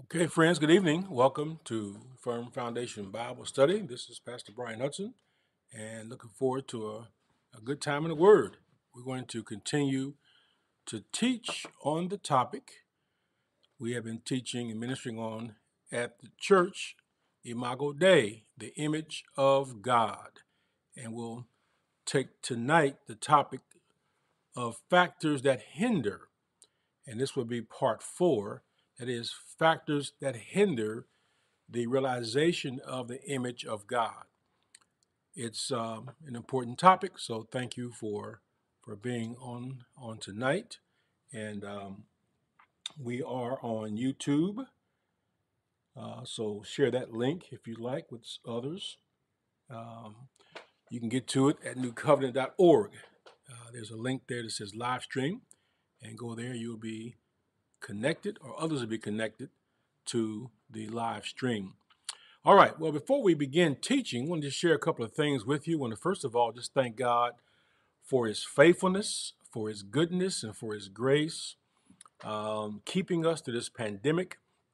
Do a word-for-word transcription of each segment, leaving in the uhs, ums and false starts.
Okay, friends, good evening. Welcome to Firm Foundation Bible Study. This is Pastor Brian Hudson, and looking forward to a, a good time in the Word. We're going to continue to teach on the topic we have been teaching and ministering on at the church, Imago Dei, the image of God. And we'll take tonight the topic of factors that hinder, and this will be part four, that is, factors that hinder the realization of the image of God. It's um, an important topic, so thank you for for being on on tonight. And um, we are on YouTube, uh, so share that link if you like with others. Um, you can get to it at new covenant dot org. Uh, there's a link there that says live stream, and go there. You'll be connected, or others will be connected to the live stream. All right, well, before we begin teaching, I wanted to share a couple of things with you. I want to first of all just thank God for his faithfulness, for his goodness, and for his grace, um, keeping us through this pandemic.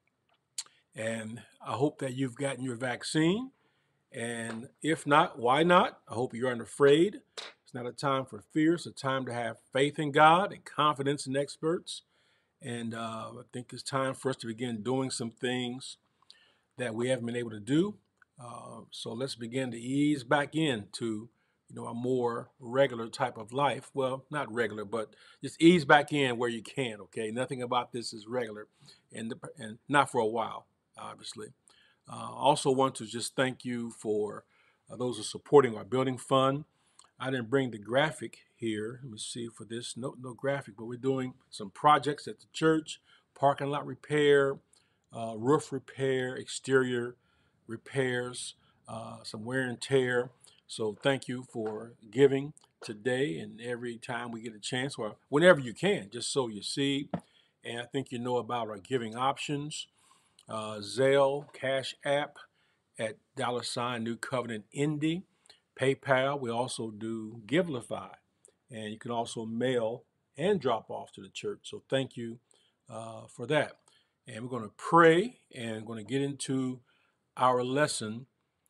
And I hope that you've gotten your vaccine. And if not, why not? I hope you aren't afraid. It's not a time for fear. It's a time to have faith in God and confidence in experts. And uh, I think it's time for us to begin doing some things that we haven't been able to do. Uh, so let's begin to ease back into, you know, a more regular type of life. Well, not regular, but just ease back in where you can. Okay, nothing about this is regular, and the, and not for a while, obviously. Uh, also want to just thank you for uh, those who are supporting our building fund. I didn't bring the graphic here. Let me see for this. No, no graphic, but we're doing some projects at the church, parking lot repair, uh, roof repair, exterior repairs, uh, some wear and tear. So thank you for giving today and every time we get a chance, or whenever you can, just sow your seed. And I think you know about our giving options, uh, Zelle, Cash App at dollar sign New Covenant Indy, PayPal. We also do Givelify, and you can also mail and drop off to the church. So thank you uh, for that. And we're going to pray and going to get into our lesson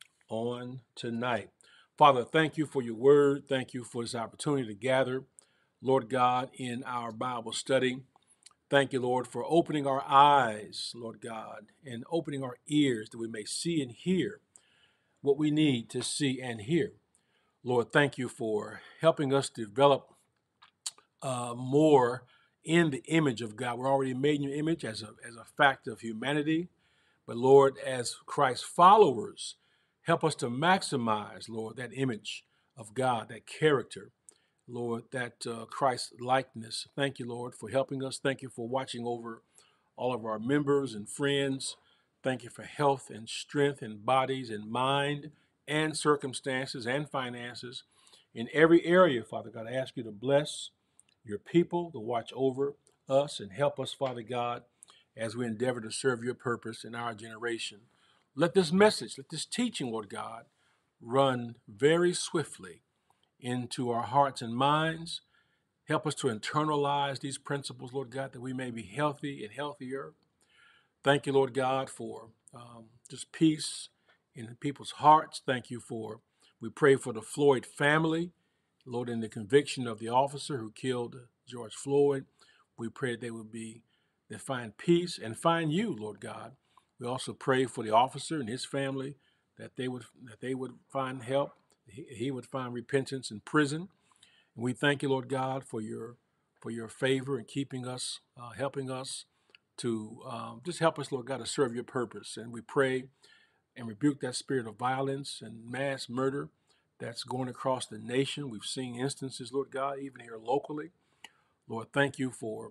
on tonight. Father, thank you for your word. Thank you for this opportunity to gather, Lord God, in our Bible study. Thank you, Lord, for opening our eyes, Lord God, and opening our ears that we may see and hear what we need to see and hear. Lord, thank you for helping us develop uh, more in the image of God. We're already made in your image as a, as a fact of humanity. But Lord, as Christ's followers, help us to maximize, Lord, that image of God, that character, Lord, that uh, Christ likeness. Thank you, Lord, for helping us. Thank you for watching over all of our members and friends. Thank you for health and strength and bodies and mind and circumstances and finances in every area, Father God. I ask you to bless your people, to watch over us and help us, Father God, as we endeavor to serve your purpose in our generation. Let this message, let this teaching, Lord God, run very swiftly into our hearts and minds. Help us to internalize these principles, Lord God, that we may be healthy and healthier. Thank you, Lord God, for um, just peace in people's hearts. Thank you for, we pray for the Floyd family, Lord, in the conviction of the officer who killed George Floyd. We pray that they would be, they find peace and find you, Lord God. We also pray for the officer and his family that they would that they would find help. He, he would find repentance in prison. And we thank you, Lord God, for your for your favor and keeping us, uh, helping us to um, just help us, Lord God, to serve your purpose. And we pray and rebuke that spirit of violence and mass murder that's going across the nation. We've seen instances, Lord God, even here locally. Lord, thank you for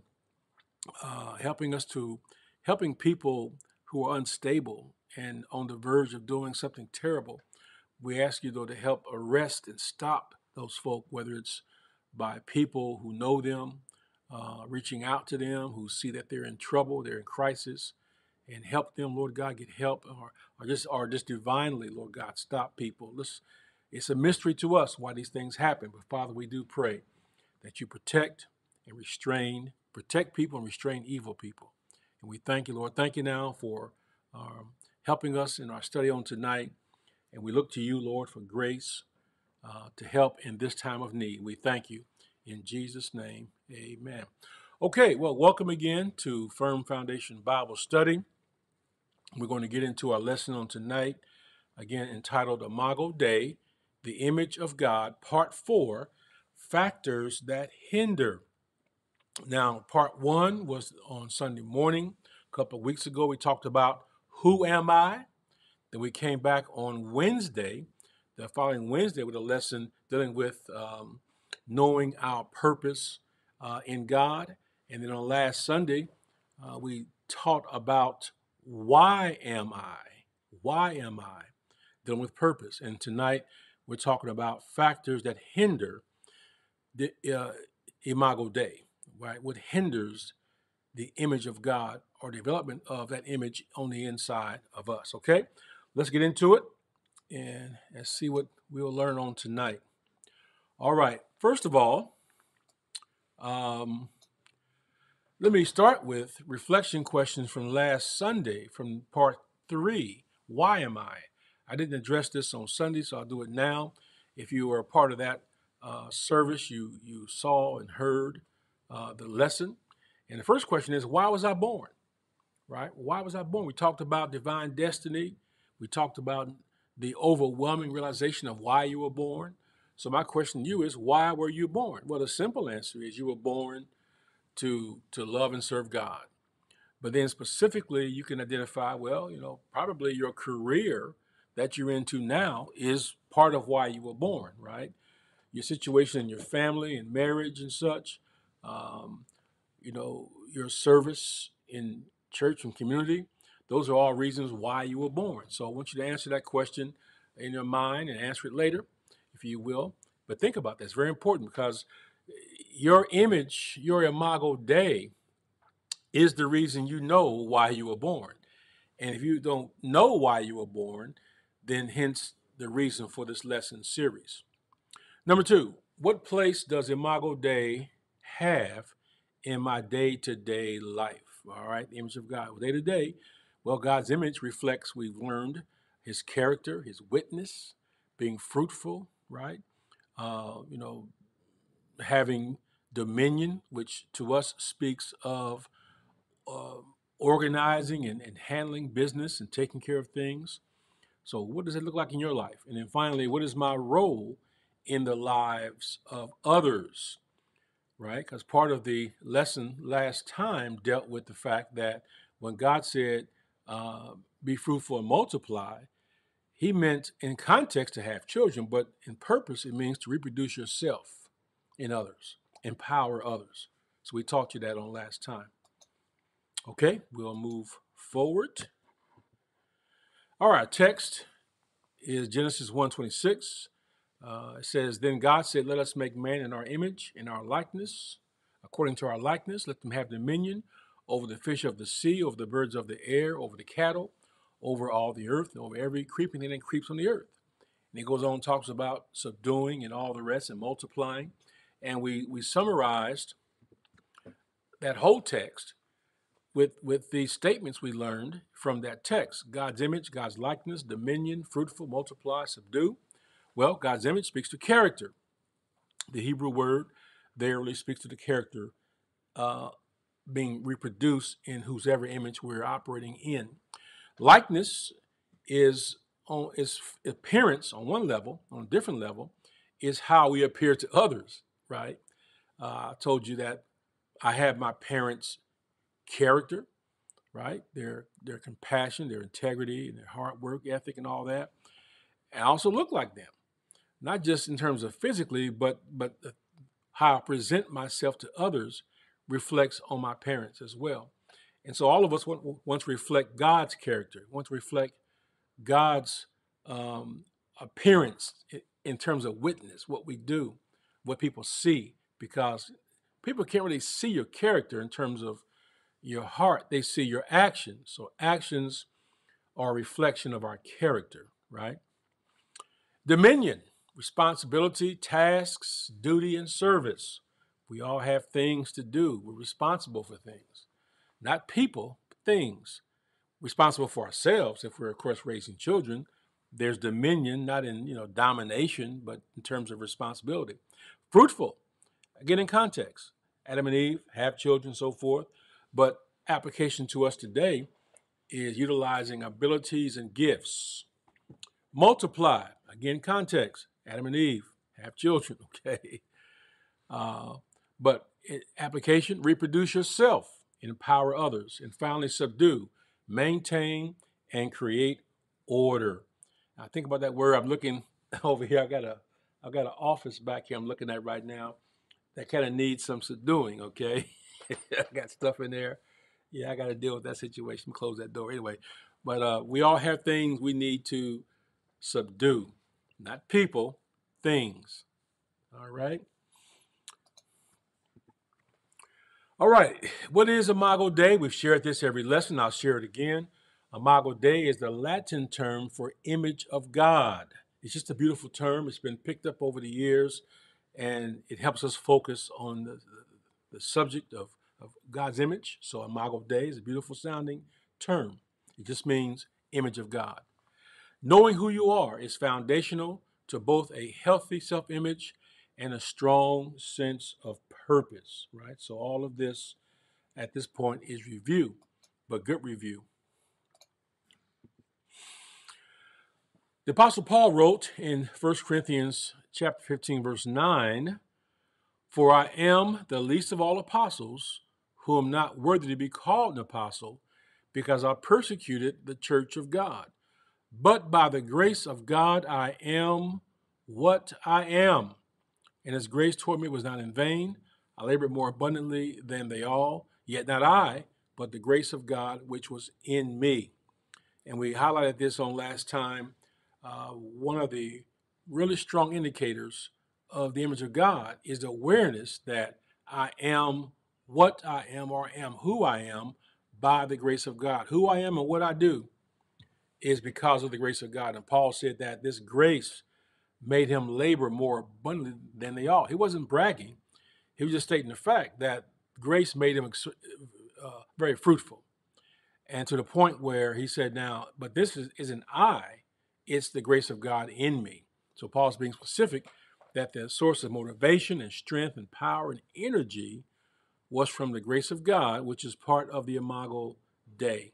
uh, helping us to, helping people who are unstable and on the verge of doing something terrible. We ask you, though, to help arrest and stop those folk, whether it's by people who know them, uh, reaching out to them, who see that they're in trouble, they're in crisis, and help them, Lord God, get help, or, or just or just divinely, Lord God, stop people. Let's, it's a mystery to us why these things happen, but Father, we do pray that you protect and restrain, protect people and restrain evil people. And we thank you, Lord. Thank you now for um, helping us in our study on tonight. And we look to you, Lord, for grace uh, to help in this time of need. We thank you. In Jesus' name, amen. Okay, well, welcome again to Firm Foundation Bible Study. We're going to get into our lesson on tonight, again entitled Imago Dei, the Image of God, Part four, Factors That Hinder. Now, part one was on Sunday morning. A couple of weeks ago, we talked about who am I? Then we came back on Wednesday, the following Wednesday, with a lesson dealing with um, knowing our purpose uh, in God. And then on last Sunday, uh, we taught about why am I? Why am I? Dealing with purpose. And tonight, we're talking about factors that hinder the uh, Imago Dei, right? What hinders the image of God or development of that image on the inside of us, okay? Let's get into it and, and see what we'll learn on tonight. All right, first of all, um, let me start with reflection questions from last Sunday from part three. Why am I? I didn't address this on Sunday, so I'll do it now. If you were a part of that uh, service, you, you saw and heard uh, the lesson. And the first question is, why was I born? Right? Why was I born? We talked about divine destiny. We talked about the overwhelming realization of why you were born. So my question to you is, why were you born? Well, the simple answer is you were born to, to love and serve God. But then specifically, you can identify, well, you know, probably your career that you're into now is part of why you were born, right? Your situation in your family and marriage and such, um, you know, your service in church and community, those are all reasons why you were born. So I want you to answer that question in your mind and answer it later, if you will. But think about that. It's very important because your image, your Imago Dei, is the reason you know why you were born. And if you don't know why you were born, then hence the reason for this lesson series. Number two, what place does Imago Dei have in my day-to-day life? All right, the image of God. Well, day-to-day, well, God's image reflects, we've learned, his character, his witness, being fruitful, right? Uh, you know, having dominion, which to us speaks of uh, organizing and, and handling business and taking care of things. So what does it look like in your life? And then finally, what is my role in the lives of others, right? Because part of the lesson last time dealt with the fact that when God said, uh, be fruitful and multiply, he meant in context to have children, but in purpose, it means to reproduce yourself in others, empower others. So we taught you that on last time. Okay, we'll move forward. All right, text is Genesis one twenty-six. Uh, it says, then God said, let us make man in our image, in our likeness, according to our likeness. Let them have dominion over the fish of the sea, over the birds of the air, over the cattle, over all the earth, and over every creeping thing that creeps on the earth. And he goes on and talks about subduing and all the rest and multiplying. And we, we summarized that whole text with, with these statements we learned from that text. God's image, God's likeness, dominion, fruitful, multiply, subdue. Well, God's image speaks to character. The Hebrew word there really speaks to the character uh, being reproduced in whosever image we're operating in. Likeness is on its appearance on one level, on a different level, is how we appear to others, right? Uh, I told you that I have my parents' character, right? Their their compassion, their integrity, and their hard work ethic and all that. And I also look like them. Not just in terms of physically, but but how I present myself to others reflects on my parents as well. And so all of us want, want to reflect God's character, want to reflect God's um, appearance in terms of witness, what we do, what people see, because people can't really see your character in terms of your heart. They see your actions. So actions are a reflection of our character, right? Dominion, responsibility, tasks, duty, and service. We all have things to do. We're responsible for things. Not people, things. Responsible for ourselves if we're, of course, raising children. There's dominion, not in, you know, domination, but in terms of responsibility. Fruitful, again, in context. Adam and Eve have children, so forth. But application to us today is utilizing abilities and gifts. Multiply, again, context. Adam and Eve have children, okay? Uh, but application, reproduce yourself, empower others, and finally subdue, maintain, and create order. Now, think about that word. I'm looking over here. I got a, I got an office back here I'm looking at right now that kind of needs some subduing, okay? I got stuff in there. Yeah, I got to deal with that situation. Close that door anyway. But uh, we all have things we need to subdue. Not people, things. All right? All right. What is Imago Dei? We've shared this every lesson. I'll share it again. Imago Dei is the Latin term for image of God. It's just a beautiful term. It's been picked up over the years, and it helps us focus on the, the subject of, of God's image. So Imago Dei is a beautiful sounding term. It just means image of God. Knowing who you are is foundational to both a healthy self-image and a strong sense of purpose, right? So all of this at this point is review, but good review. The Apostle Paul wrote in First Corinthians chapter fifteen, verse nine, "For I am the least of all apostles, who am not worthy to be called an apostle, because I persecuted the church of God. But by the grace of God I am what I am. And his grace toward me was not in vain. I labored more abundantly than they all, yet not I, but the grace of God which was in me." And we highlighted this on last time. Uh, one of the really strong indicators of the image of God is the awareness that I am what I am, or am who I am by the grace of God. Who I am and what I do is because of the grace of God. And Paul said that this grace made him labor more abundantly than they all. He wasn't bragging. He was just stating the fact that grace made him uh, very fruitful. And to the point where he said, now, but this is, isn't I, it's the grace of God in me. So Paul's being specific that the source of motivation and strength and power and energy was from the grace of God, which is part of the Imago Dei.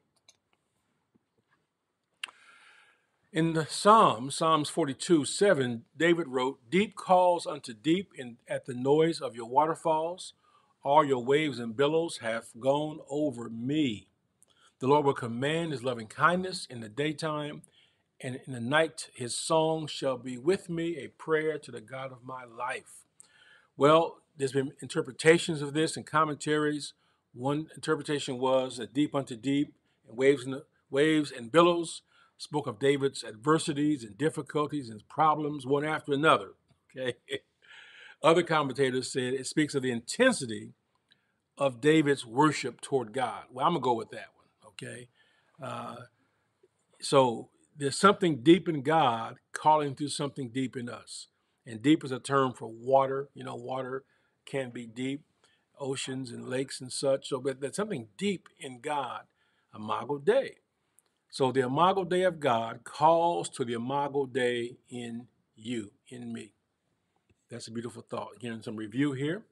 In the Psalms, Psalms forty-two, seven, David wrote, "Deep calls unto deep in, at the noise of your waterfalls. All your waves and billows have gone over me. The Lord will command his loving kindness in the daytime, and in the night his song shall be with me, a prayer to the God of my life." Well, there's been interpretations of this and commentaries. One interpretation was that deep unto deep, and waves and waves and billows spoke of David's adversities and difficulties and problems, one after another. Okay. Other commentators said it speaks of the intensity of David's worship toward God. Well, I'm gonna go with that one. Okay. Uh, so there's something deep in God calling through something deep in us. And deep is a term for water. You know, water can be deep, oceans and lakes and such. So, but there's something deep in God, Imago Dei. So the Imago Dei of God calls to the Imago Dei in you, in me. That's a beautiful thought. Again, some review here.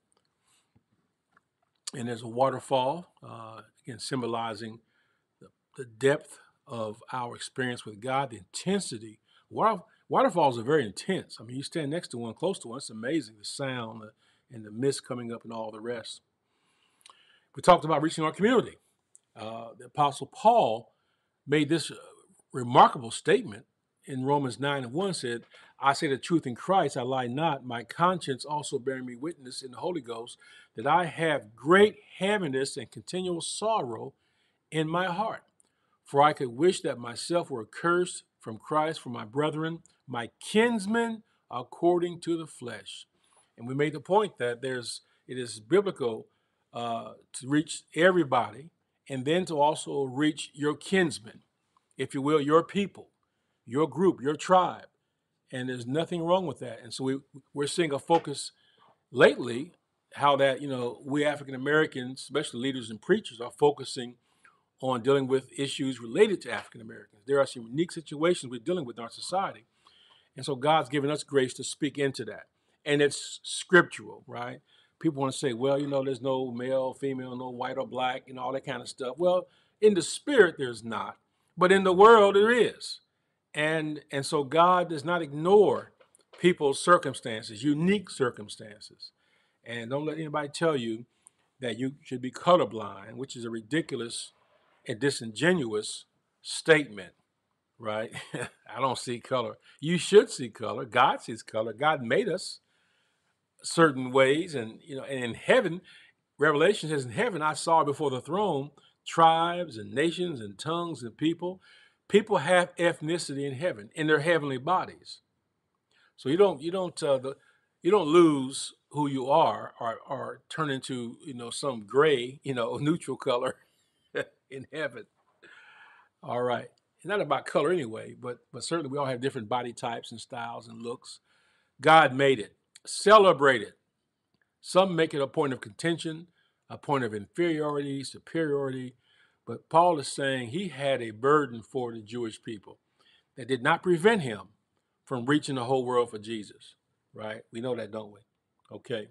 And there's a waterfall, uh, again, symbolizing the, the depth of our experience with God, the intensity. Water, waterfalls are very intense. I mean, you stand next to one, close to one, it's amazing, the sound the, and the mist coming up and all the rest. We talked about reaching our community. Uh, the Apostle Paul made this remarkable statement in Romans nine and one, said, "I say the truth in Christ, I lie not. My conscience also bearing me witness in the Holy Ghost, that I have great heaviness and continual sorrow in my heart. For I could wish that myself were accursed from Christ for my brethren, my kinsmen according to the flesh." And we made the point that there's it is biblical uh, to reach everybody, and then to also reach your kinsmen, if you will, your people, your group, your tribe. And there's nothing wrong with that. And so we, we're seeing a focus lately, how that, you know, we African Americans, especially leaders and preachers, are focusing on dealing with issues related to African Americans. There are some unique situations we're dealing with in our society. And so God's given us grace to speak into that. And it's scriptural, right? People want to say, well, you know, there's no male, female, no white or black, and all that kind of stuff. Well, in the spirit, there's not. But in the world, there is. And, and so God does not ignore people's circumstances, unique circumstances. And don't let anybody tell you that you should be colorblind, which is a ridiculous and disingenuous statement, right? I don't see color. You should see color. God sees color. God made us certain ways, and you know, and in heaven, Revelation says, in heaven, I saw before the throne tribes and nations and tongues and people. People have ethnicity in heaven in their heavenly bodies. So you don't you don't uh, the, you don't lose who you are or or turn into you know some gray you know neutral color in heaven. All right, it's not about color anyway, but but certainly we all have different body types and styles and looks. God made it. Celebrate it. Some make it a point of contention, a point of inferiority, superiority. But Paul is saying he had a burden for the Jewish people that did not prevent him from reaching the whole world for Jesus, right? We know that, don't we? Okay.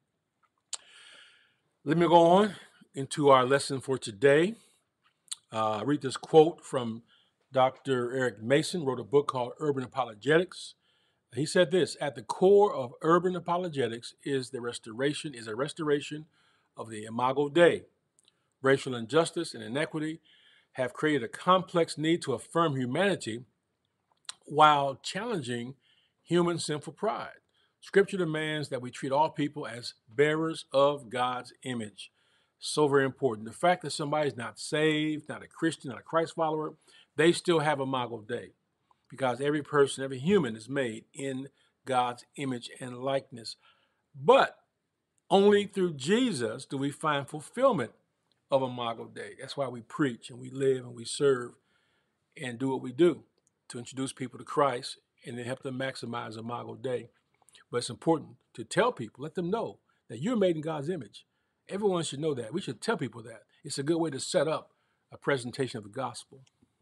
Let me go on into our lesson for today. Uh, I read this quote from Doctor Eric Mason, wrote a book called Urban Apologetics. He said this: at the core of urban apologetics is the restoration, is a restoration of the Imago Dei. Racial injustice and inequity have created a complex need to affirm humanity while challenging human sinful pride. Scripture demands that we treat all people as bearers of God's image. So very important. The fact that somebody's not saved, not a Christian, not a Christ follower, they still have Imago Dei. Because every person, every human is made in God's image and likeness. But only through Jesus do we find fulfillment of Imago Dei. That's why we preach and we live and we serve and do what we do to introduce people to Christ and then help them maximize Imago Dei. But it's important to tell people, let them know that you're made in God's image. Everyone should know that. We should tell people that. It's a good way to set up a presentation of the gospel.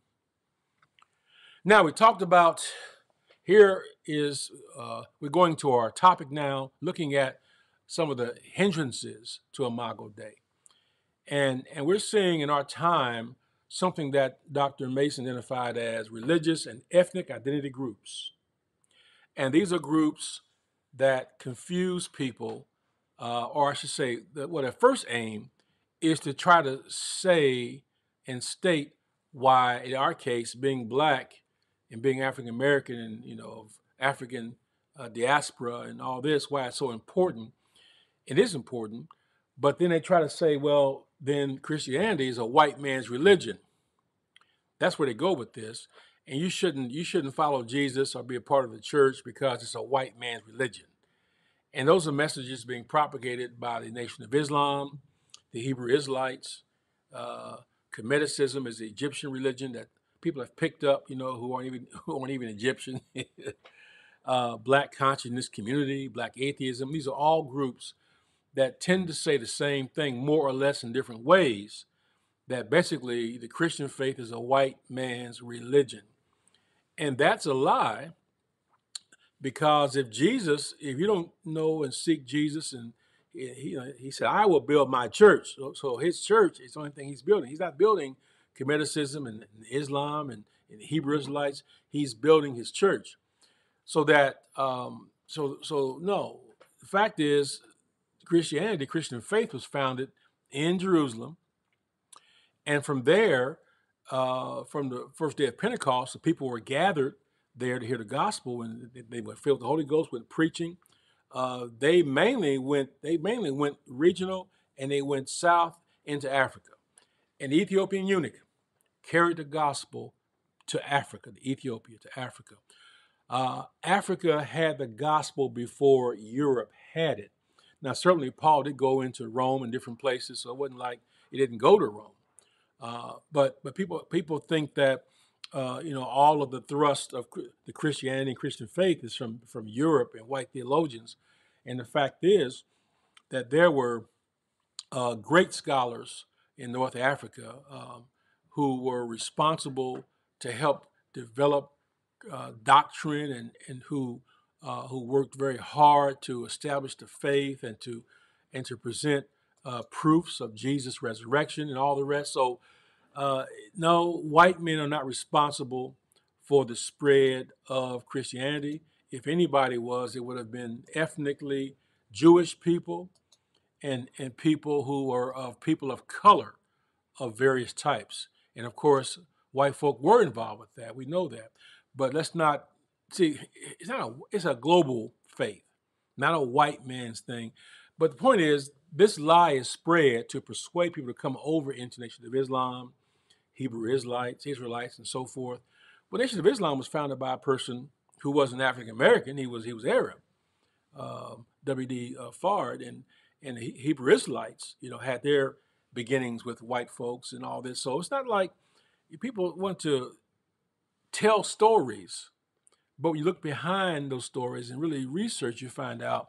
Now, we talked about, here is, uh, we're going to our topic now, looking at some of the hindrances to Imago Dei. And, and we're seeing in our time something that Doctor Mason identified as religious and ethnic identity groups. And these are groups that confuse people, uh, or I should say, that what their first aim is to try to say and state why, in our case, being black and being African American and, you know, of African uh, diaspora and all this, why it's so important. It is important, but then they try to say, well, then Christianity is a white man's religion. That's where they go with this. And you shouldn't you shouldn't follow Jesus or be a part of the church because it's a white man's religion. And those are messages being propagated by the Nation of Islam, the Hebrew Israelites. Uh, Kemeticism is the Egyptian religion that people have picked up, you know, who aren't even who aren't even Egyptian. uh, Black consciousness community, Black atheism. These are all groups that tend to say the same thing more or less in different ways, that basically the Christian faith is a white man's religion. And that's a lie, because if Jesus, if you don't know and seek Jesus, and he, he said, I will build my church. So, so his church is the only thing he's building. He's not building Kemeticism and, and Islam and, and Hebrew Israelites. He's building his church. So that, um, so, so no, the fact is, Christianity, Christian faith was founded in Jerusalem. And from there, uh, from the first day of Pentecost, the people were gathered there to hear the gospel, and they were filled with the Holy Ghost with preaching. Uh, they mainly went, they mainly went regional, and they went south into Africa. An Ethiopian eunuch carried the gospel to Africa, to Ethiopia, to Africa. Uh, Africa had the gospel before Europe had it. Now, certainly Paul did go into Rome and different places, so it wasn't like he didn't go to Rome. Uh, but but people people think that uh, you know all of the thrust of the Christianity and Christian faith is from from Europe and white theologians, and the fact is that there were uh, great scholars in North Africa um, who were responsible to help develop uh, doctrine and, and who uh, who worked very hard to establish the faith and to and to present uh, proofs of Jesus' resurrection and all the rest. So uh, no, white men are not responsible for the spread of Christianity. If anybody was, it would have been ethnically Jewish people and, and people who are of people of color of various types. And of course, white folk were involved with that. We know that. But let's not see, it's not a, it's a global faith, not a white man's thing. But the point is, this lie is spread to persuade people to come over into the Nation of Islam, Hebrew Israelites, Israelites, and so forth. Well, the Nation of Islam was founded by a person who wasn't African American. He was he was Arab, um, W D Uh, Fard, and and the Hebrew Israelites, you know, had their beginnings with white folks and all this. So it's not like people want to tell stories, but when you look behind those stories and really research, you find out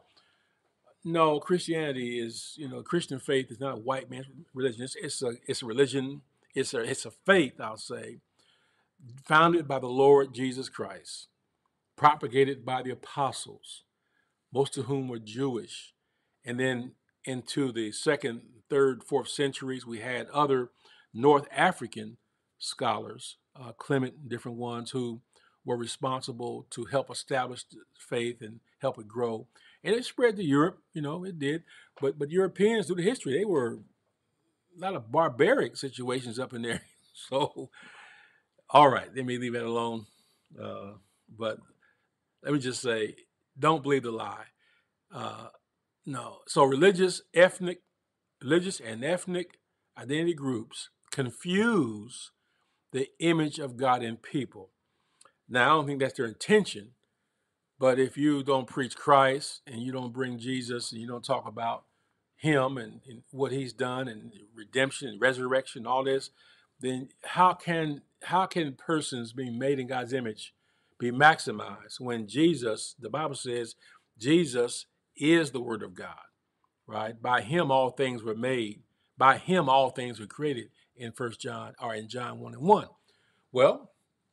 no, Christianity is, you know, Christian faith is not a white man's religion. It's, it's a it's a religion. It's a it's a faith, I'll say, founded by the Lord Jesus Christ, propagated by the apostles, most of whom were Jewish. And then into the second, third, fourth centuries, we had other North African scholars, uh, Clement and different ones, who were responsible to help establish the faith and help it grow. And it spread to Europe, you know, it did. But but Europeans, through the history, they were a lot of barbaric situations up in there. So, all right, let me leave that alone. Uh, but let me just say, don't believe the lie. Uh, no. So religious, ethnic, religious and ethnic identity groups confuse the image of God in people. Now, I don't think that's their intention, but if you don't preach Christ and you don't bring Jesus and you don't talk about him and, and what he's done and redemption and resurrection, all this, then how can how can persons being made in God's image be maximized when Jesus, the Bible says, Jesus is the Word of God, right? By him all things were made. By him all things were created in First John or in John one and one. Well,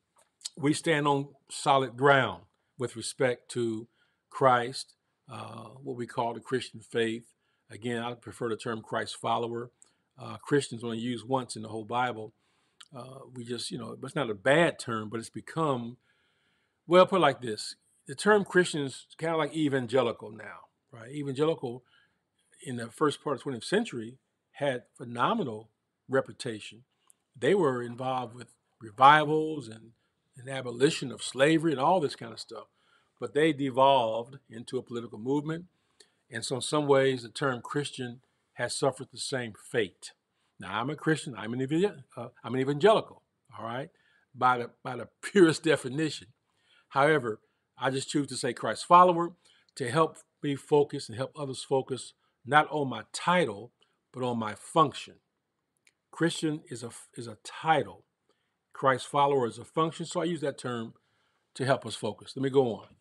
we stand on solid ground with respect to Christ, uh, what we call the Christian faith. Again, I prefer the term Christ follower. Uh, Christians only used once in the whole Bible. Uh, we just, you know, it's not a bad term, but it's become, well, put it like this. The term Christian is kind of like evangelical now, right? Evangelical in the first part of the twentieth century had phenomenal reputation. They were involved with revivals and an abolition of slavery and all this kind of stuff. But they devolved into a political movement. And so in some ways, the term Christian has suffered the same fate. Now, I'm a Christian. I'm an, evangel- uh, I'm an evangelical, all right, by the, by the purest definition. However, I just choose to say Christ follower to help me focus and help others focus not on my title, but on my function. Christian is a, is a title. Christ follower is a function. So I use that term to help us focus. Let me go on.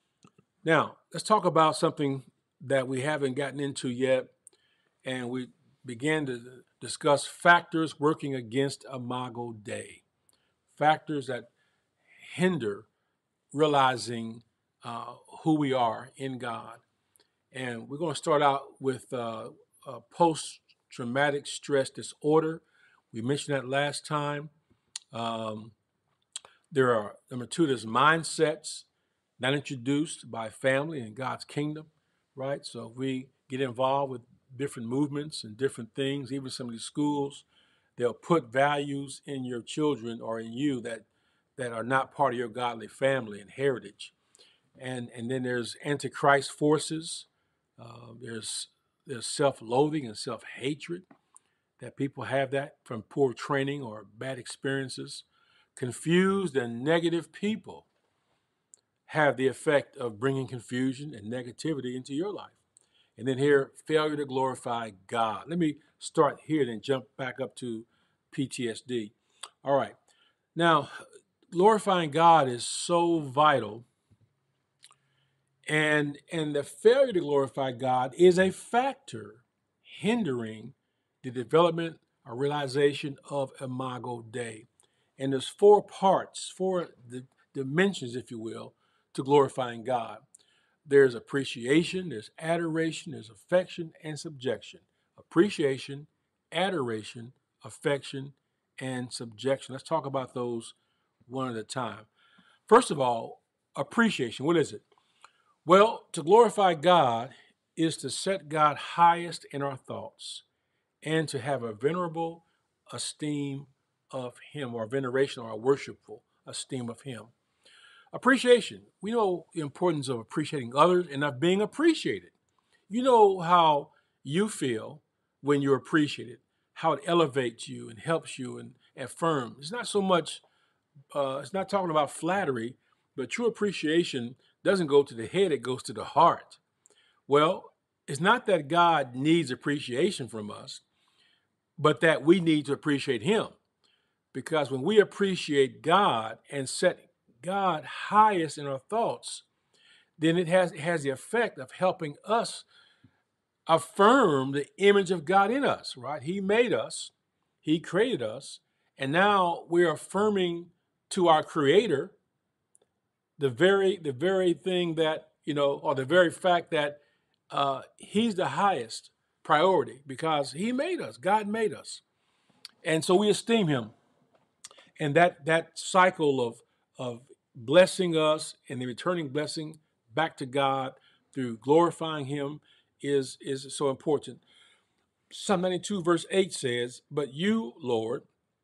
Now, let's talk about something that we haven't gotten into yet. And we began to discuss factors working against Imago Dei, factors that hinder realizing uh, who we are in God. And we're going to start out with uh, uh, post-traumatic stress disorder. We mentioned that last time. Um, there are, number two, there's mindsets not introduced by family and God's kingdom, right? So if we get involved with different movements and different things, even some of these schools, they'll put values in your children or in you that that are not part of your godly family and heritage. And and then there's antichrist forces. Uh, there's there's self-loathing and self-hatred that people have that from poor training or bad experiences. Confused and negative people have the effect of bringing confusion and negativity into your life. And then here, failure to glorify God. Let me start here, then jump back up to P T S D. All right. Now, glorifying God is so vital. And, and the failure to glorify God is a factor hindering the development a realization of Imago Dei. And there's four parts, four d- dimensions, if you will, to glorifying God. There's appreciation, there's adoration, there's affection, and subjection. Appreciation, adoration, affection, and subjection. Let's talk about those one at a time. First of all, appreciation. What is it? Well, to glorify God is to set God highest in our thoughts and to have a venerable esteem of Him, or veneration, or a worshipful esteem of Him. Appreciation. We know the importance of appreciating others and of being appreciated. You know how you feel when you're appreciated, how it elevates you and helps you and affirms. It's not so much, uh, it's not talking about flattery, but true appreciation doesn't go to the head, it goes to the heart. Well, it's not that God needs appreciation from us, but that we need to appreciate Him. Because when we appreciate God and set God highest in our thoughts, then it has, it has the effect of helping us affirm the image of God in us, right? He made us, He created us, and now we're affirming to our Creator the very the very thing that, you know, or the very fact that uh, He's the highest priority because He made us. God made us, and so we esteem Him. And that that cycle of of blessing us and the returning blessing back to God through glorifying Him is is so important. Psalm ninety-two verse eight says, "But you, Lord,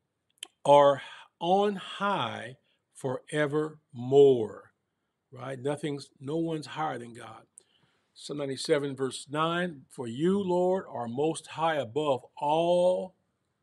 are on high forevermore." Right? Nothing's no one's higher than God. Psalm ninety-seven verse nine, "For you, Lord, are most high above all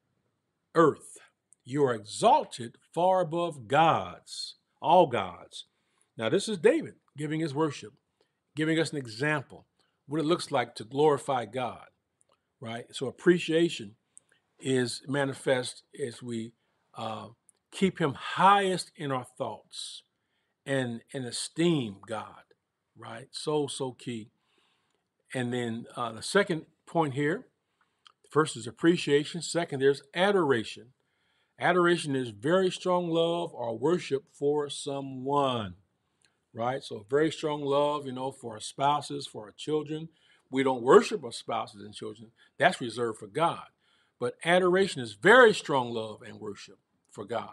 earth. You are exalted far above gods, all gods." Now, this is David giving his worship, giving us an example, what it looks like to glorify God, right? So appreciation is manifest as we uh, keep Him highest in our thoughts and, and esteem God, right? So, so key. And then uh, the second point here, first is appreciation. Second, there's adoration. Adoration is very strong love or worship for someone, right? So very strong love, you know, for our spouses, for our children. We don't worship our spouses and children. That's reserved for God. But adoration is very strong love and worship for God.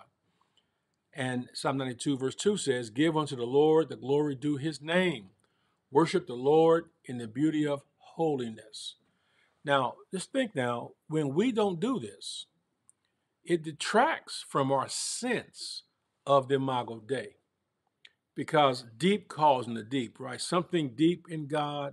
And Psalm ninety-two verse two says, "Give unto the Lord the glory due His name. Worship the Lord in the beauty of holiness." Now, just think now, when we don't do this, it detracts from our sense of the Imago Dei, because deep calls in the deep, right? Something deep in God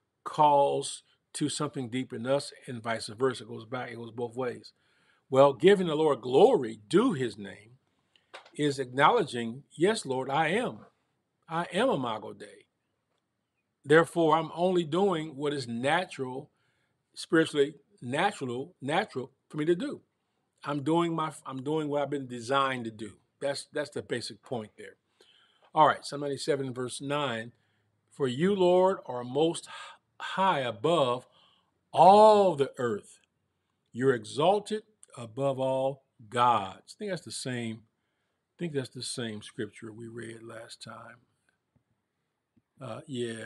calls to something deep in us, and vice versa. It goes back, it goes both ways. Well, giving the Lord glory due His name is acknowledging, yes, Lord, I am. I am Imago Dei. Therefore, I'm only doing what is natural, spiritually natural, natural for me to do. I'm doing my I'm doing what I've been designed to do. That's that's the basic point there. All right, Psalm ninety-seven verse nine, "For you, Lord, are most high above all the earth. You're exalted above all gods." I think that's the same. I think that's the same scripture we read last time. Uh, yeah.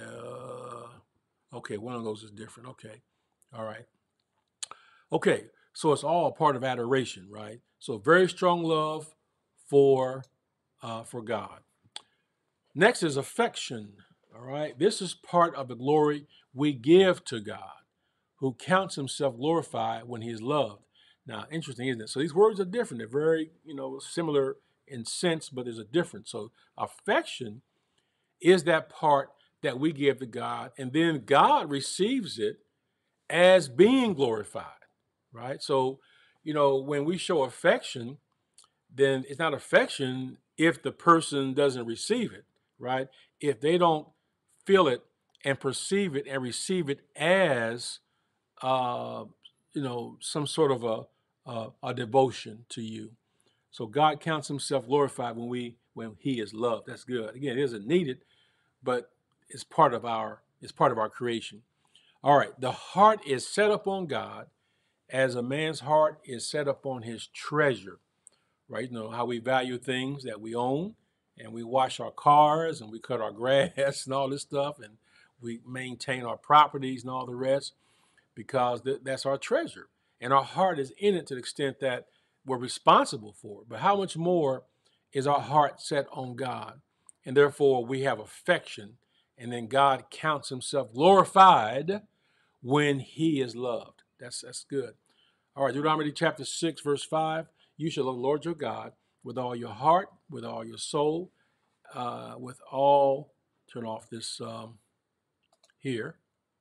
Okay, one of those is different. Okay. All right. Okay, so it's all part of adoration, right? So very strong love for uh, for God. Next is affection. All right, this is part of the glory we give to God, who counts Himself glorified when He is loved. Now, interesting, isn't it? So these words are different. They're very, you know, similar in sense, but there's a difference. So affection is that part that we give to God, and then God receives it as being glorified, right? So, you know, when we show affection, then it's not affection if the person doesn't receive it, right? If they don't feel it and perceive it and receive it as, uh, you know, some sort of a, a a devotion to you. So God counts Himself glorified when we when He is loved. That's good. Again, it isn't needed, but it's part of our it's part of our creation. All right, the heart is set upon God as a man's heart is set upon his treasure, right? You know, how we value things that we own, and we wash our cars and we cut our grass and all this stuff, and we maintain our properties and all the rest because th- that's our treasure. And our heart is in it to the extent that we're responsible for it. But how much more is our heart set on God? And therefore, we have affection, and then God counts himself glorified when he is loved. That's that's good. All right, Deuteronomy chapter six, verse five. You shall love the Lord your God with all your heart, with all your soul, uh, with all, turn off this um, here.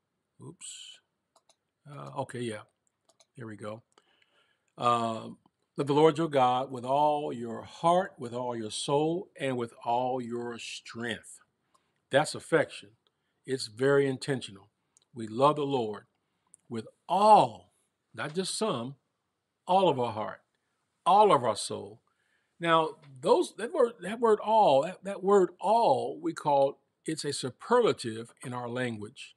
Oops. Uh, okay, yeah. Here we go. Um, love the Lord your God with all your heart, with all your soul, and with all your strength. That's affection. It's very intentional. We love the Lord with all, not just some, all of our heart, all of our soul. Now, those that word, that word all, that, that word all, we call it's a superlative in our language.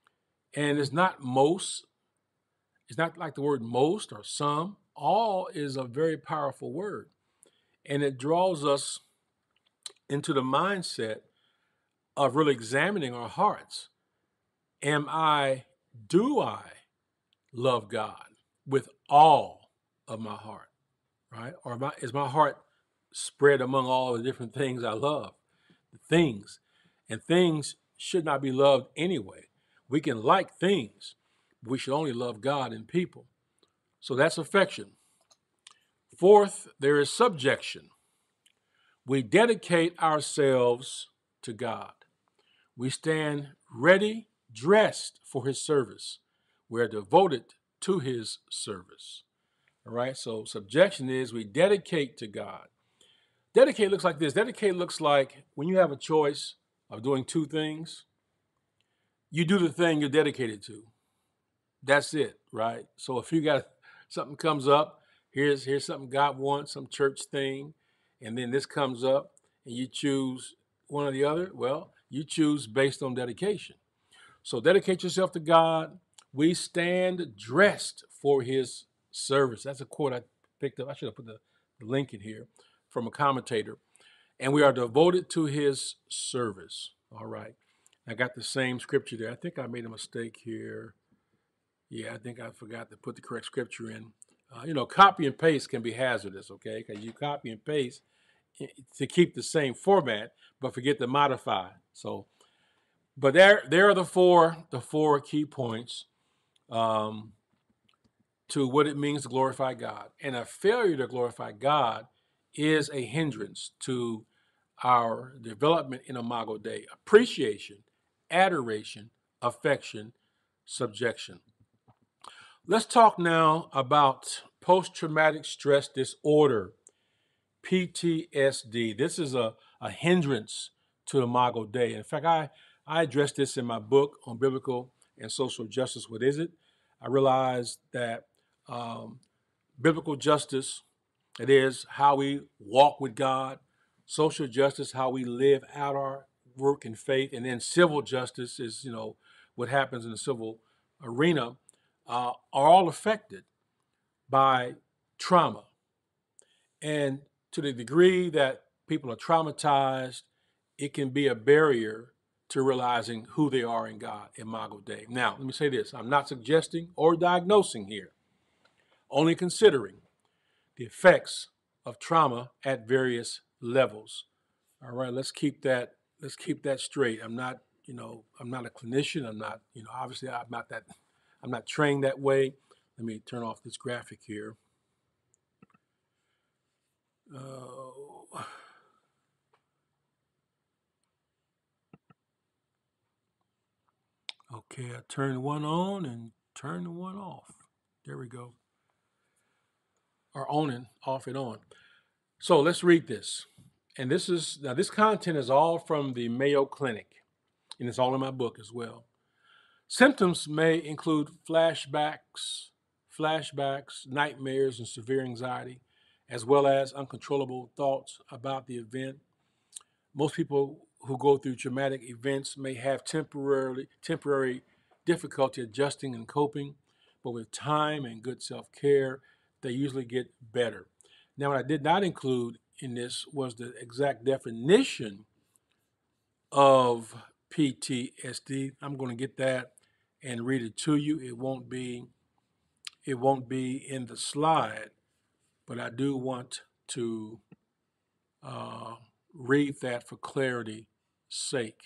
And it's not most, it's not like the word most or some. All is a very powerful word. And it draws us into the mindset of really examining our hearts. Am I, do I love God with all of my heart, right? Or am I, is my heart spread among all the different things I love? The things. And things should not be loved anyway. We can like things, but we should only love God and people. So that's affection. Fourth, there is subjection. We dedicate ourselves to God. We stand ready, dressed for his service. We're devoted to his service. All right, so subjection is we dedicate to God. Dedicate looks like this. Dedicate looks like when you have a choice of doing two things, you do the thing you're dedicated to. That's it, right? So if you got something comes up, here's here's something God wants, some church thing, and then this comes up and you choose one or the other, well, you choose based on dedication. So dedicate yourself to God. We stand dressed for his service. That's a quote I picked up. I should have put the, the link in here from a commentator. And we are devoted to his service. All right. I got the same scripture there. I think I made a mistake here. Yeah, I think I forgot to put the correct scripture in. Uh, you know, copy and paste can be hazardous, okay? Because you copy and paste to keep the same format, but forget to modify. So, but there, there are the four, the four key points um, to what it means to glorify God. And a failure to glorify God is a hindrance to our development in Imago Dei: appreciation, adoration, affection, subjection. Let's talk now about post-traumatic stress disorder, P T S D. This is a, a hindrance to Imago Dei. In fact, I, I addressed this in my book on biblical and social justice. What is it? I realized that um, biblical justice, it is how we walk with God; social justice, how we live out our work and faith; and then civil justice is, you know, what happens in the civil arena, uh, are all affected by trauma. And to the degree that people are traumatized, it can be a barrier to realizing who they are in God, Imago Dei. Now, let me say this. I'm not suggesting or diagnosing here, only considering the effects of trauma at various levels. All right, let's keep that, let's keep that straight. I'm not, you know, I'm not a clinician. I'm not, you know, obviously I'm not that, I'm not trained that way. Let me turn off this graphic here. Uh, okay, I turned one on and turned one off. There we go. Or on and off and on. So let's read this. And this is, now this content is all from the Mayo Clinic, and it's all in my book as well. Symptoms may include flashbacks, flashbacks, nightmares, and severe anxiety, as well as uncontrollable thoughts about the event. Most people who go through traumatic events may have temporarily temporary difficulty adjusting and coping, but with time and good self-care, they usually get better. Now, what I did not include in this was the exact definition of P T S D. I'm going to get that and read it to you. It won't be it won't be in the slide, but I do want to uh, read that for clarity's sake.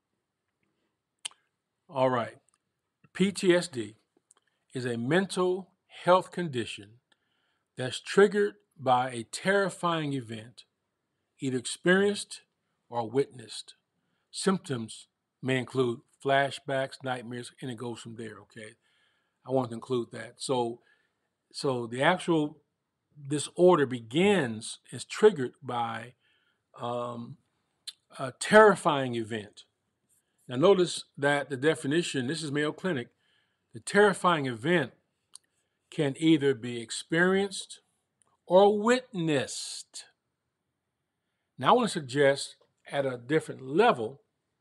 All right. P T S D is a mental health condition that's triggered by a terrifying event, either experienced or witnessed. Symptoms may include flashbacks, nightmares, and it goes from there, okay? I want to include that. So, so the actual disorder begins, is triggered by um, a terrifying event. Now notice that the definition, this is Mayo Clinic, the terrifying event can either be experienced or witnessed. Now I want to suggest at a different level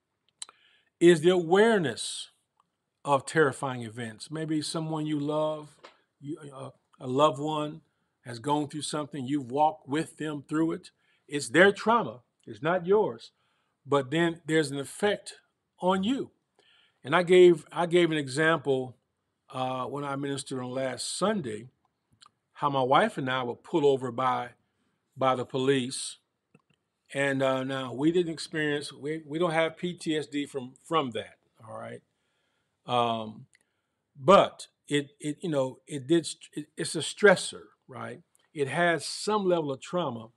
is the awareness of terrifying events. Maybe someone you love, you, uh, a loved one has gone through something, you've walked with them through it. It's their trauma, it's not yours. But then there's an effect on you. And I gave I gave an example uh, when I ministered on last Sunday, how my wife and I were pulled over by by the police. And uh, now we didn't experience, we, we don't have P T S D from from that, all right? Um, but it, it, you know, it did, it, it's a stressor, right? It has some level of trauma.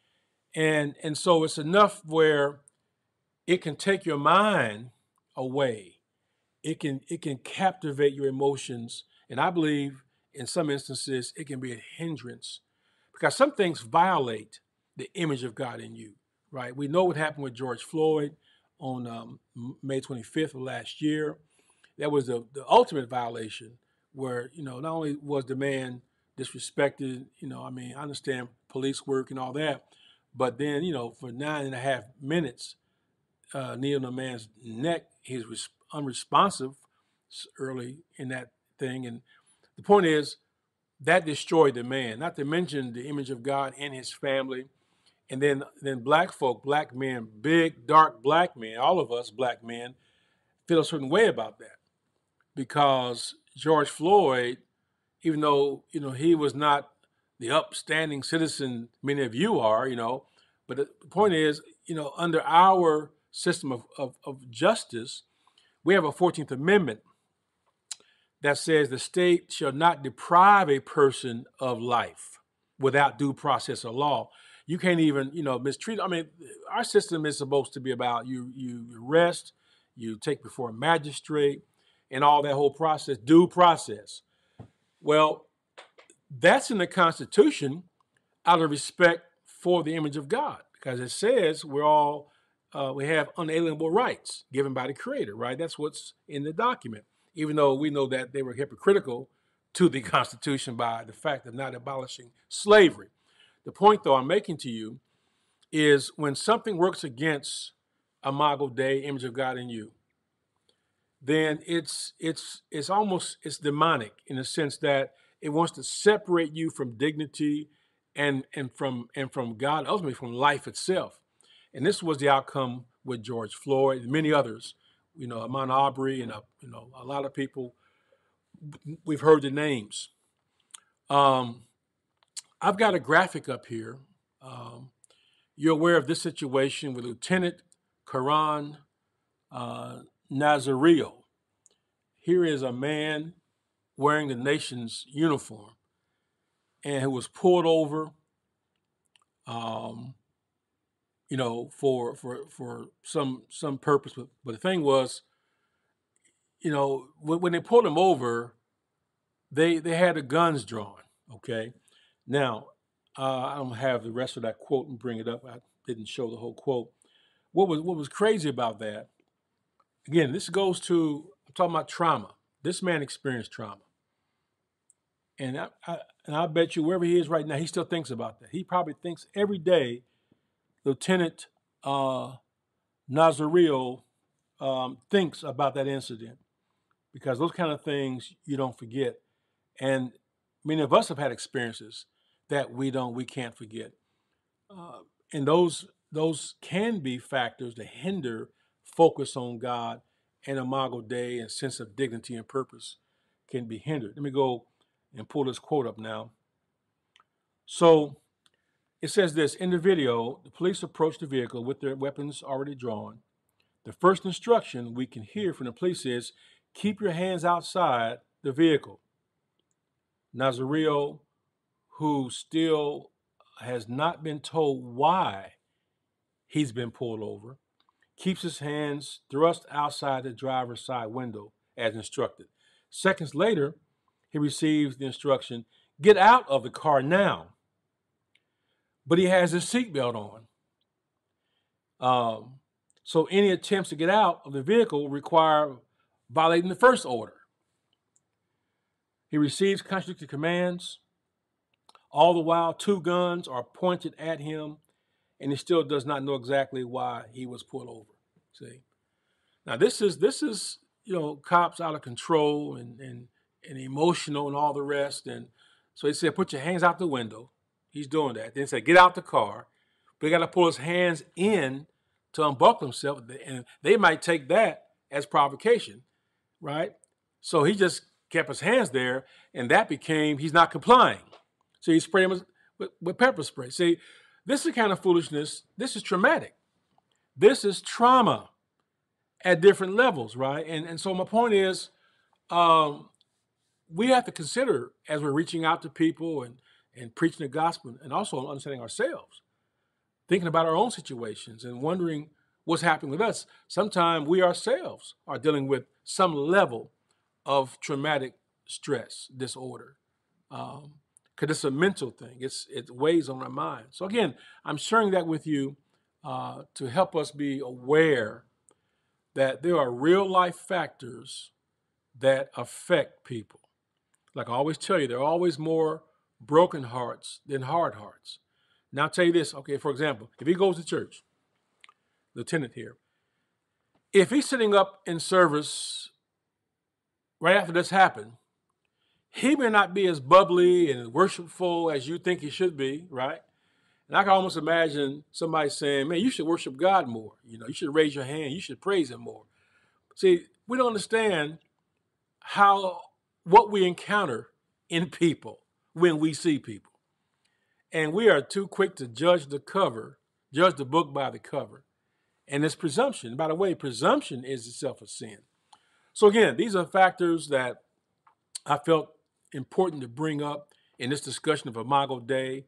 And, and so it's enough where it can take your mind away. It can, it can captivate your emotions. And I believe in some instances, it can be a hindrance because some things violate the image of God in you, right? We know what happened with George Floyd on um, May twenty-fifth of last year. That was the, the ultimate violation where, you know, not only was the man disrespected, you know, I mean, I understand police work and all that, but then, you know, for nine and a half minutes, uh, kneeling on the man's neck, he's res- unresponsive early in that thing. And the point is, that destroyed the man, not to mention the image of God in his family. And then, then black folk, black men, big, dark black men, all of us black men feel a certain way about that. Because George Floyd, even though, you know, he was not the upstanding citizen many of you are, you know, but the point is, you know, under our system of, of, of justice, we have a fourteenth Amendment that says the state shall not deprive a person of life without due process of law. You can't even, you know, mistreat. I mean, our system is supposed to be about you, you arrest, you take before a magistrate, and all that whole process, due process. Well, that's in the Constitution out of respect for the image of God, because it says we're all, uh, we have unalienable rights given by the Creator, right? That's what's in the document, even though we know that they were hypocritical to the Constitution by the fact of not abolishing slavery. The point, though, I'm making to you is when something works against Imago Dei, image of God in you, then it's it's it's almost it's demonic in the sense that it wants to separate you from dignity and and from and from God, ultimately from life itself. And this was the outcome with George Floyd and many others. You know, Ahmaud Arbery and a, you know a lot of people. We've heard the names. Um, I've got a graphic up here. Um, you're aware of this situation with Lieutenant Karan uh, Nazario. Here is a man wearing the nation's uniform and who was pulled over, um, you know, for for for some some purpose. But, but the thing was, you know, when, when they pulled him over, they they had the guns drawn. Okay, now uh, I don't have the rest of that quote and bring it up. I didn't show the whole quote. What was what was crazy about that? Again, this goes to I'm talking about trauma. This man experienced trauma. And I, I, and I bet you wherever he is right now, he still thinks about that. He probably thinks every day, Lieutenant uh, Nazario um, thinks about that incident because those kind of things you don't forget. And many of us have had experiences that we don't, we can't forget. Uh, and those those can be factors that hinder focus on God, and Imago Dei and sense of dignity and purpose can be hindered. Let me go and pull this quote up now. So it says this in the video: the police approach the vehicle with their weapons already drawn. The first instruction we can hear from the police is, keep your hands outside the vehicle. Nazario, who still has not been told why he's been pulled over, keeps his hands thrust outside the driver's side window as instructed. Seconds later, he receives the instruction, get out of the car now. But he has his seatbelt on. Um, so any attempts to get out of the vehicle require violating the first order. He receives contradictory commands. All the while, two guns are pointed at him, and he still does not know exactly why he was pulled over. See, now this is this is you know cops out of control and and and emotional and all the rest. And so he said, put your hands out the window. He's doing that. Then he said, get out the car. But he got to pull his hands in to unbuckle himself, and they might take that as provocation, right? So he just kept his hands there, and that became he's not complying. So he sprayed him with, with, with pepper spray. See, this is the kind of foolishness. This is traumatic. This is trauma at different levels, right? And and so my point is, um, we have to consider as we're reaching out to people and and preaching the gospel, and also understanding ourselves, thinking about our own situations and wondering what's happening with us. Sometimes we ourselves are dealing with some level of traumatic stress disorder. Um, because it's a mental thing. It's it weighs on our mind. So again, I'm sharing that with you uh, to help us be aware that there are real life factors that affect people. Like I always tell you, there are always more broken hearts than hard hearts. Now I'll tell you this, okay, for example, if he goes to church, Lieutenant here, if he's sitting up in service right after this happened, he may not be as bubbly and worshipful as you think he should be, right? And I can almost imagine somebody saying, man, you should worship God more. You know, you should raise your hand. You should praise him more. See, we don't understand how, what we encounter in people when we see people. And we are too quick to judge the cover, judge the book by the cover. And it's presumption. By the way, presumption is itself a sin. So again, these are factors that I felt important to bring up in this discussion of Imago Dei,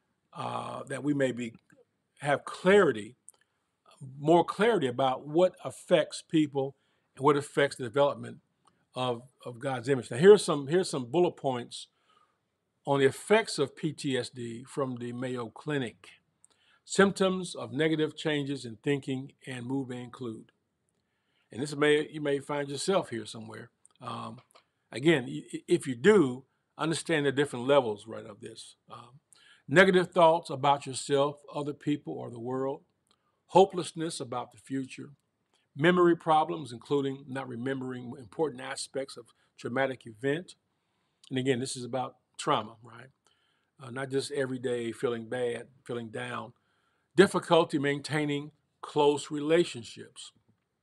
uh, that we may be have clarity, more clarity about what affects people and what affects the development of, of God's image. Now, here's some here's some bullet points on the effects of P T S D from the Mayo Clinic. Symptoms of negative changes in thinking and mood may include, and this may you may find yourself here somewhere. Um, Again, if you do, understand the different levels, right, of this. Um, negative thoughts about yourself, other people, or the world. Hopelessness about the future. Memory problems, including not remembering important aspects of traumatic event. And again, this is about trauma, right? Uh, not just every day feeling bad, feeling down. Difficulty maintaining close relationships.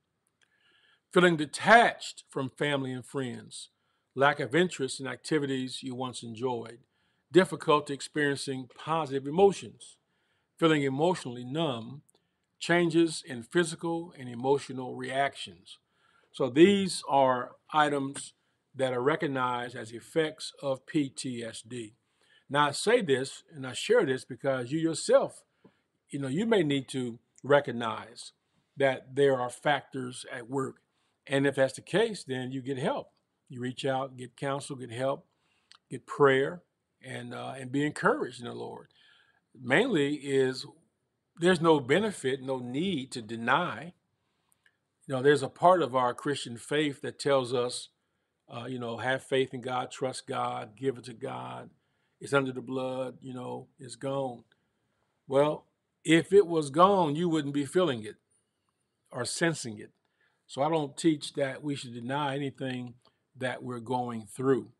Feeling detached from family and friends. Lack of interest in activities you once enjoyed, difficulty experiencing positive emotions, feeling emotionally numb, changes in physical and emotional reactions. So these are items that are recognized as effects of P T S D. Now I say this and I share this because you yourself, you know, you may need to recognize that there are factors at work. And if that's the case, then you get help. You reach out, get counsel, get help, get prayer, and uh, and be encouraged in the Lord. Mainly is there's no benefit, no need to deny. You know, there's a part of our Christian faith that tells us, uh, you know, have faith in God, trust God, give it to God. It's under the blood, you know, it's gone. Well, if it was gone, you wouldn't be feeling it or sensing it. So I don't teach that we should deny anything that we're going through.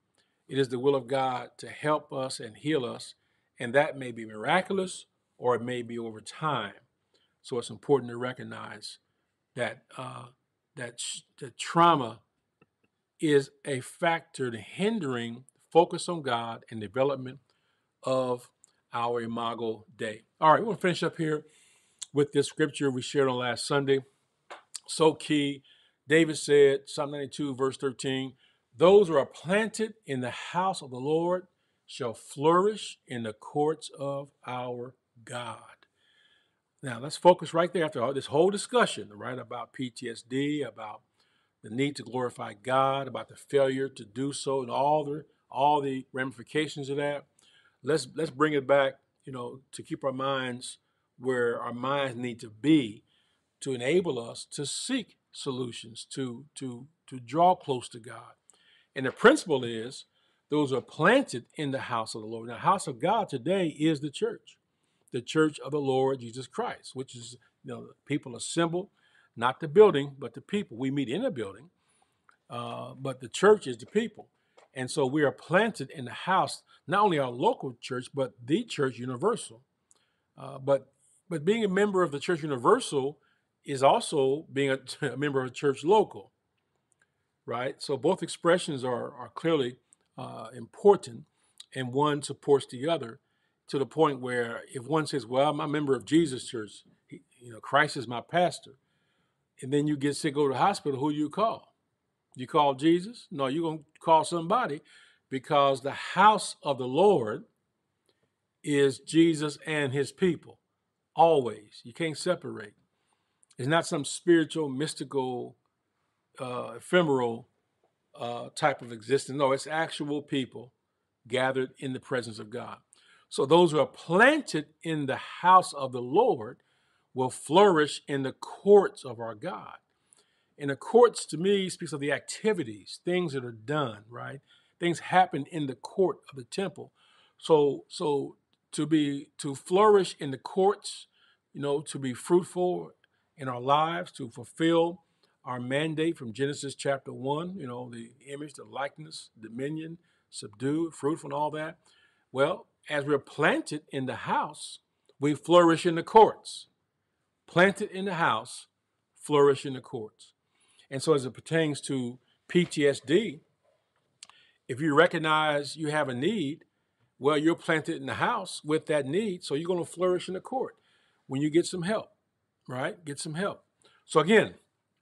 It is the will of God to help us and heal us, and that may be miraculous or it may be over time. So it's important to recognize that uh, that sh- the trauma is a factor to hindering focus on God and development of our Imago Dei. All right, we're going to finish up here with this scripture we shared on last Sunday. So key. David said, Psalm ninety-two, verse thirteen, those who are planted in the house of the Lord shall flourish in the courts of our God. Now, let's focus right there after all this whole discussion, right, about P T S D, about the need to glorify God, about the failure to do so, and all the all the ramifications of that. Let's let's bring it back, you know, to keep our minds where our minds need to be to enable us to seek solutions, to to to draw close to God. And the principle is those are planted in the house of the Lord. Now, the house of God today is the church, the church of the Lord Jesus Christ, which is, you know, people assembled, not the building, but the people. We meet in a building, uh, but the church is the people. And so we are planted in the house, not only our local church, but the church universal. Uh, but but being a member of the church universal is also being a, a member of a church local, right? So both expressions are, are clearly uh, important, and one supports the other to the point where if one says, well, I'm a member of Jesus Church, he, you know, Christ is my pastor, and then you get sick, go to the hospital, who do you call? You call Jesus? No, you're going to call somebody, because the house of the Lord is Jesus and his people. Always. You can't separate. It's not some spiritual, mystical, uh, ephemeral uh, type of existence. No, it's actual people gathered in the presence of God. So those who are planted in the house of the Lord will flourish in the courts of our God. And the courts, to me, speaks of the activities, things that are done, right? Things happen in the court of the temple. So, so to be to flourish in the courts, you know, to be fruitful in our lives, to fulfill our mandate from Genesis chapter one, you know, the image, the likeness, dominion, subdue, fruitful, and all that. Well, as we're planted in the house, we flourish in the courts. Planted in the house, flourish in the courts. And so as it pertains to P T S D, if you recognize you have a need, well, you're planted in the house with that need, so you're going to flourish in the court when you get some help, right? Get some help. So again,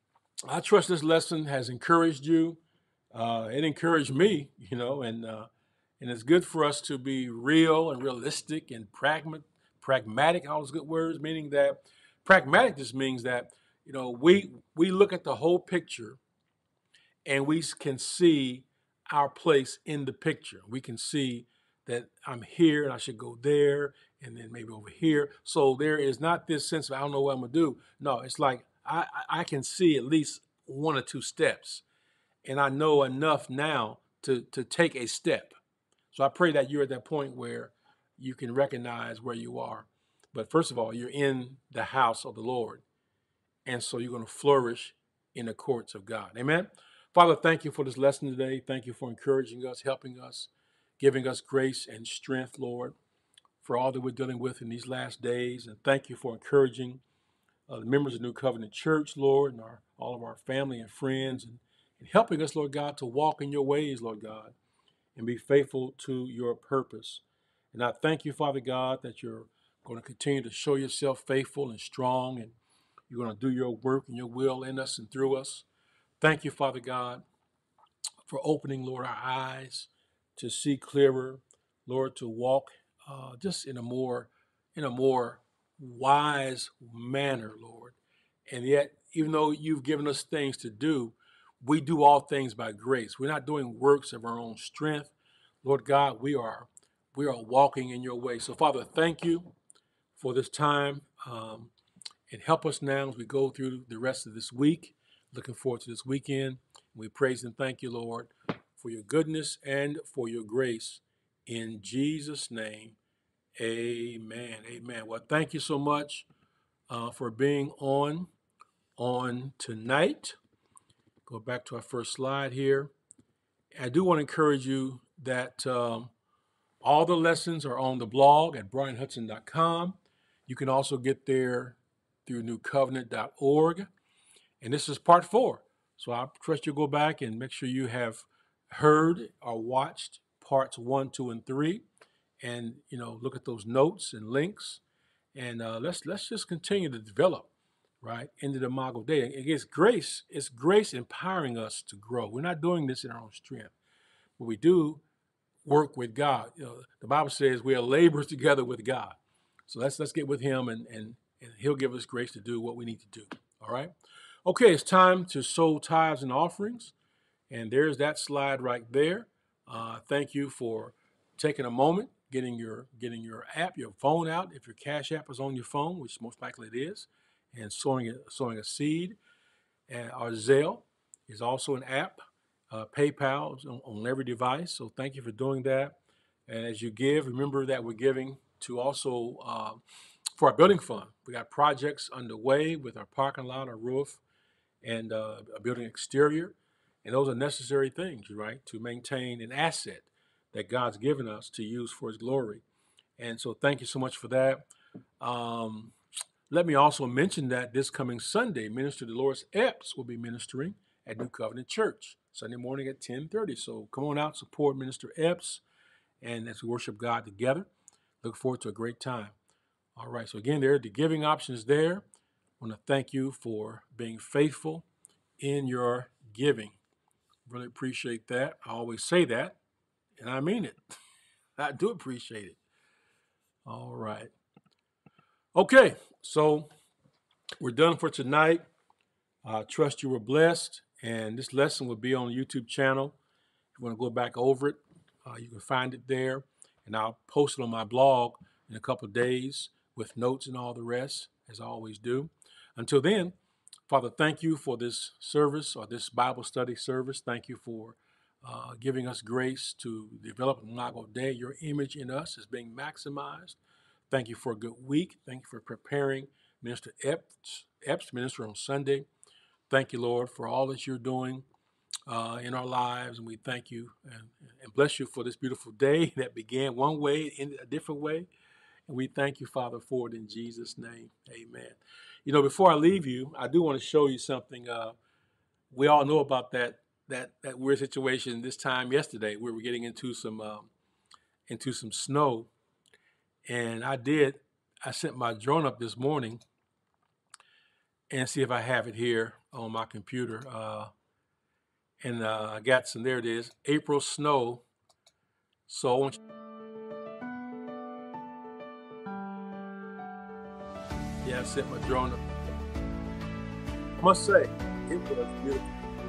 I trust this lesson has encouraged you. Uh, it encouraged me, you know, and uh, and it's good for us to be real and realistic and pragma- pragmatic. All those good words, meaning that pragmatic just means that, you know, we we look at the whole picture and we can see our place in the picture. We can see that I'm here and I should go there and then maybe over here. So there is not this sense of I don't know what I'm gonna do. No, it's like I, I can see at least one or two steps, and I know enough now to to take a step. So I pray that you're at that point where you can recognize where you are. But first of all, you're in the house of the Lord, and so you're going to flourish in the courts of God. Amen. Father, thank you for this lesson today. Thank you for encouraging us, helping us, giving us grace and strength, Lord, for all that we're dealing with in these last days. And thank you for encouraging uh, the members of New Covenant Church, Lord, and our, all of our family and friends, and, and helping us, Lord God, to walk in your ways, Lord God, and be faithful to your purpose. And I thank you, Father God, that you're going to continue to show yourself faithful and strong, and you're going to do your work and your will in us and through us. Thank you, Father God, for opening, Lord, our eyes to see clearer, Lord, to walk uh, just in a more, in a more wise manner, Lord. And yet, even though you've given us things to do, we do all things by grace. We're not doing works of our own strength. Lord God, we are we are walking in your way. So, Father, thank you for this time. Um, and help us now as we go through the rest of this week. Looking forward to this weekend. We praise and thank you, Lord, for your goodness and for your grace. In Jesus' name, amen. Amen. Well, thank you so much uh, for being on on tonight. Go back to our first slide here. I do want to encourage you that um, all the lessons are on the blog at brian hudson dot com. You can also get there through new covenant dot org. And this is part four. So I trust you'll go back and make sure you have heard or watched parts one, two, and three. And, you know, look at those notes and links. And uh, let's let's just continue to develop, right, into the Imago Dei. It's grace. It's grace empowering us to grow. We're not doing this in our own strength. But we do work with God. You know, the Bible says we are laborers together with God. So let's let's get with Him, and and and He'll give us grace to do what we need to do. All right. Okay, it's time to sow tithes and offerings, and there's that slide right there. Uh, thank you for taking a moment, getting your getting your app, your phone out. If your Cash App is on your phone, which most likely it is, and sowing it, sowing a seed, and our Zelle is also an app. Uh, PayPal is on, on every device. So thank you for doing that. And as you give, remember that we're giving to also uh, for our building fund. We got projects underway with our parking lot, our roof, and uh, a building exterior. And those are necessary things, right, to maintain an asset that God's given us to use for His glory. And so thank you so much for that. Um, let me also mention that this coming Sunday, Minister Dolores Epps will be ministering at New Covenant Church, Sunday morning at ten thirty. So come on out, support Minister Epps, and as we worship God together, look forward to a great time. All right, so again, there are the giving options there. I want to thank you for being faithful in your giving. Really appreciate that. I always say that, and I mean it. I do appreciate it. All right. Okay, so we're done for tonight. I uh, trust you were blessed, and this lesson will be on the YouTube channel. If you want to go back over it, uh, you can find it there, and I'll post it on my blog in a couple of days with notes and all the rest, as I always do. Until then, Father, thank you for this service or this Bible study service. Thank you for uh, giving us grace to develop Imago Dei. Your image in us is being maximized. Thank you for a good week. Thank you for preparing Minister Epps, Epps to minister on Sunday. Thank you, Lord, for all that you're doing uh, in our lives. And we thank you and, and bless you for this beautiful day that began one way, ended a different way. And we thank you, Father, for it in Jesus' name. Amen. You know, before I leave you, I do want to show you something. Uh, we all know about that that that weird situation this time yesterday where we're getting into some um, into some snow. And I did. I sent my drone up this morning and see if I have it here on my computer. Uh, and uh, I got some. There it is. April snow. So I want you. Yeah, I sent my drone up. I must say, it was beautiful.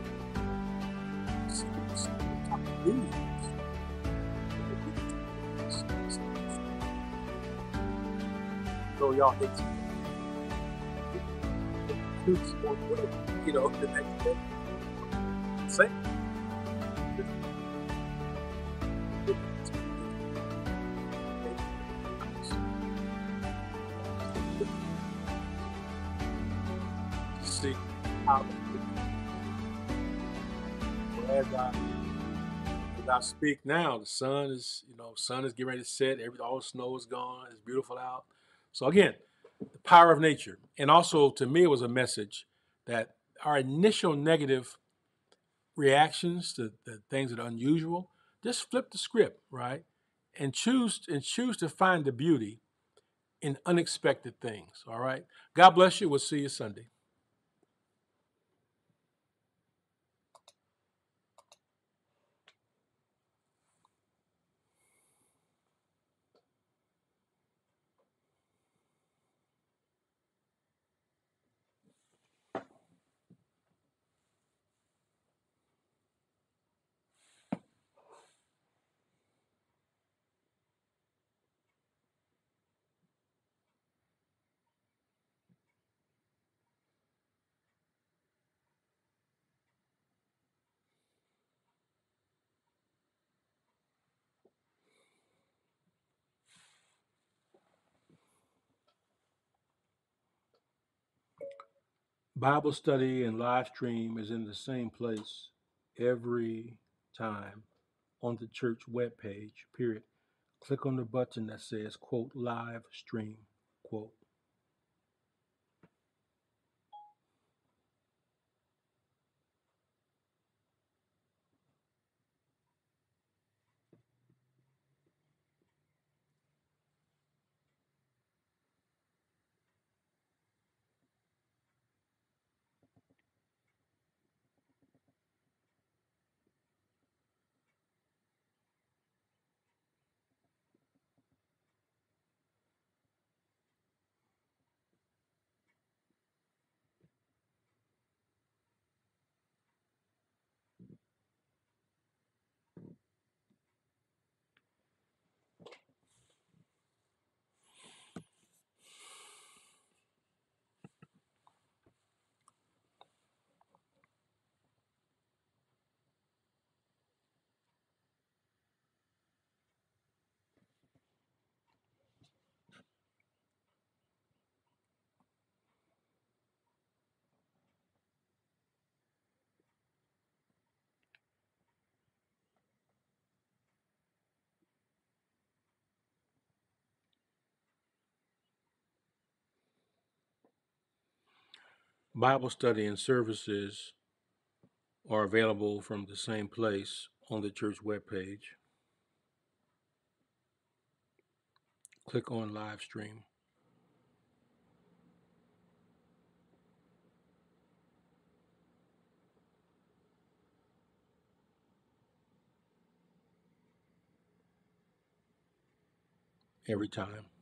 So y'all hit you know, the next day. Same. See how as I, as I speak now, the sun is, you know, sun is getting ready to set. Every all the snow is gone. It's beautiful out. So again, the power of nature, and also to me, it was a message that our initial negative reactions to the things that are unusual, just flip the script, right, and choose and choose to find the beauty in unexpected things. All right. God bless you. We'll see you Sunday. Bible study and live stream is in the same place every time. on the church webpage, period. Click on the button that says, quote, live stream, quote. Bible study and services are available from the same place on the church webpage. Click on live stream. Every time.